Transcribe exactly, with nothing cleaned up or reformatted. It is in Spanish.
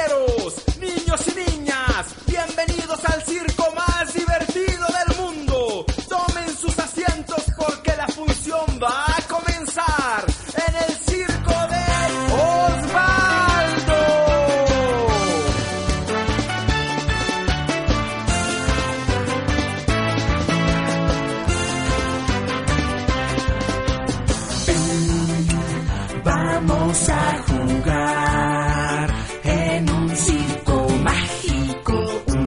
caballeros, niños y niñas, bienvenidos al circo más divertido del mundo. Tomen sus asientos porque la función va a comenzar en el circo de Osvaldo. Ven, vamos a jugar.